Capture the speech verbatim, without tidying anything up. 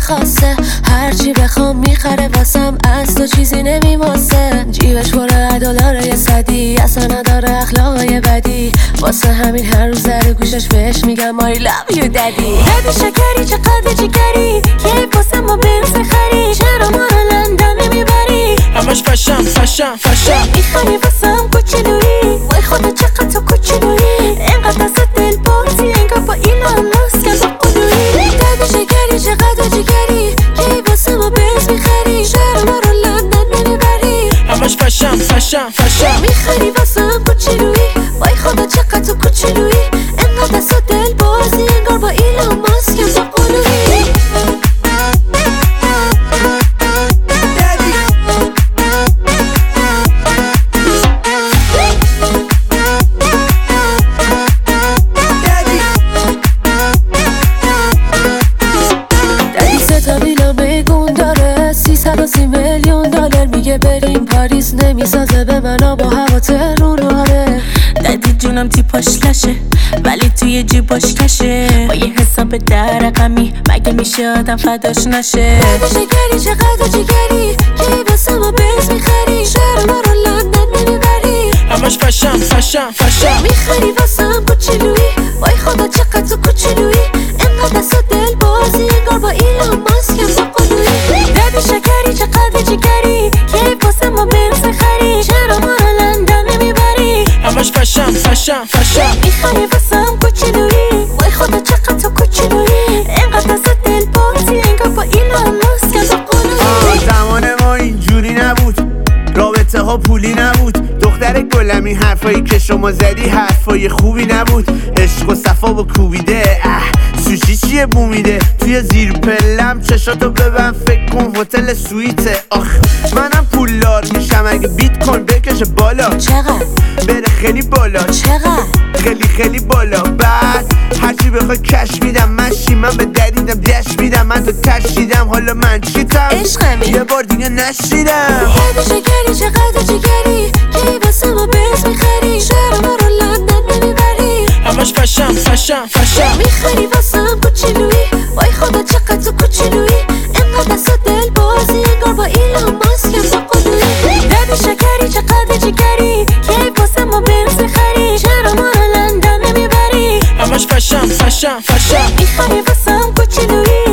خاصه، هرچی بخوام میخره واسم، از تو چیزی نمیماسه. جیبش پر دلاره یه صدی، اصلا نداره اخلاقای بدی، واسه همین هر روز در گوشش بهش میگم I love you daddy. دادی شکری چقدر جگری، کی واسه ما بنز خری، چرا ما رو لندن نمیبری؟ همش فشم فشم فشم میخری واسم کوچولویی، وای خدا چقدر تو کوچولویی، اینقدر از دل بازی انگار با ایلان ماسک با قلویی. دادی شکری چقدر جگری، کی واسه ما بنز میخری، چرا ما رو لندن نمیبری؟ همش فشم فشم فشم میخری واسم کوچولویی، وای خدا چقدر تو کوچولویی، اینقدر از دل بازی انگار با ایلان ماسک با قلویی. سی میلیون دلار میگه بریم پاریس، نمیسازه به منو با هوا تهرونه. دادی جونم تیپاش لشه ولی توی جیباش کشه، با یه حساب در رقمی مگه میشه آدم فداش نشه؟ دادی شکری چقدر جگری، کی واسه ما بنز میخری، چرا ما رو لندن نمیبری؟ همش فشم فشم فشم میخری واسم کوچولویی، وای خدا چقدر تو کوچولویی، اینقدر از دل بازی انگار با ایلان ماسک با قلویی. دادی شکری چقدر جگری، کی واسه ما بنز خری، چرا ما رو لندن نمیبری؟ همش فشم فشم فشم میخری واسم کوچولویی، وای خدا چقدر تو کوچولویی، اینقدر از دل بازی انگار با ایلان ماسک با قلویی. زمان ما اینجوری نبود، رابطه ها پولی نبود، دختر گلمی حرفایی که شما زدی حرفای خوبی نبود، عشق و صفا با کوبیده، اه سوشی چیه بومیده، توی زیر پلم چشاتو ببن فکر کن هتل سویته. آخ منم پولدار میشم اگه بیت کوین بکشه بالا، چقدر؟ بره خیلی بالا، چقدر؟ خیلی خیلی بالا. بعد هرچی بخوای کش میدم، من شیمم به دریدم دش میدم، من تو تشیدم حالا من چیتم عشقمی یه بار دیگه نشیدم. دادی شکری چقدر جگری، کی واسه ما بنز میخری، چرا ما رو لندن نمیبری؟ همش فشم فشم فشم میخری واسم کوچولویی، وای خدا چقدر تو کوچولویی، اینقدر از دل بازی انگار با ایلان ماسک با قلویی. دادی شکری چقدر جگری، کی واسه ما بنز میخری، چرا ما رو لندن نمیبری؟ همش فشم فشم فشم میخری واسم کوچولویی،